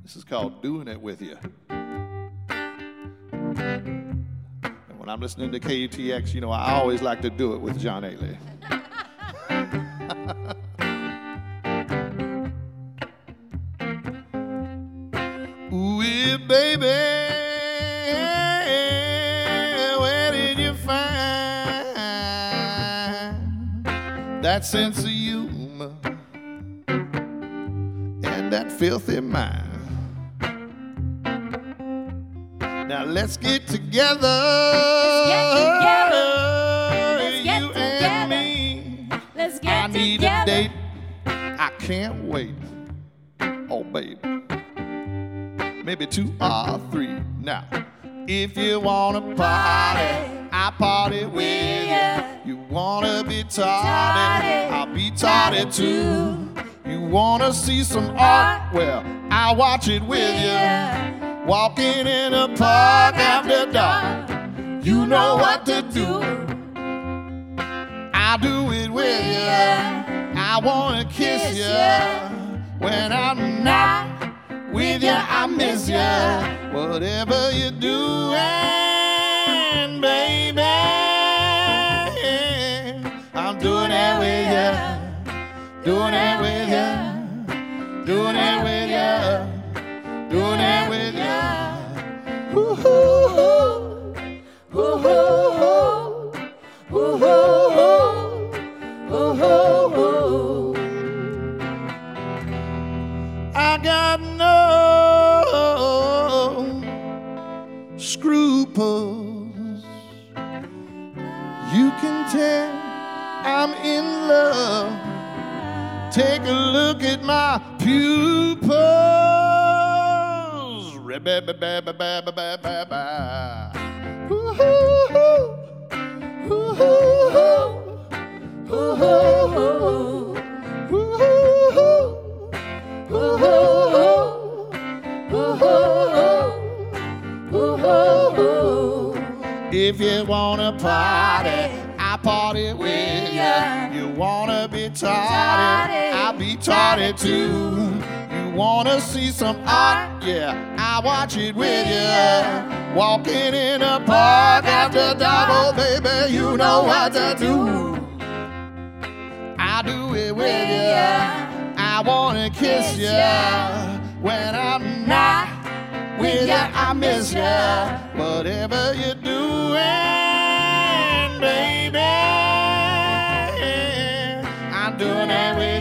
This is called Doing It With You. And when I'm listening to KUTX, you know, I always like to do it with John Ailey. Ooh, yeah, baby, where did you find that sense of humor and that filthy mind? Now let's get together, you and me. Let's get I need together. a date, I can't wait. Oh, baby, maybe 2 or 3. Now, if you wanna party, I party with you. You wanna be tardy, I'll be tardy too. You wanna see some art, well, I'll watch it with you. Walking in a park after dark, you know what to do. I'll do it with you. I wanna kiss you. When I'm not with you, I miss you. Whatever you're doing, baby, I'm doing it with you. Doing it with you. Doing it with you. Doing it with you. Woo-hoo. Woo-hoo. Woo-hoo. Woo-hoo. I got no scruples. You can tell I'm in love. Take a look at my pupils. Ba-ba-ba-ba-ba-ba-ba. Woo-hoo. Woo-hoo. Woo-hoo. Woo-hoo. If you wanna party, I party with you. You wanna be tardy, I'll be tardy too. You wanna see some art, yeah, I watch it with you. Walking in a park after dark, oh baby, you know what to do. I do it with you. I wanna kiss you. When I'm not with you, I miss you. Whatever you're doing, baby, I'm doing it with you.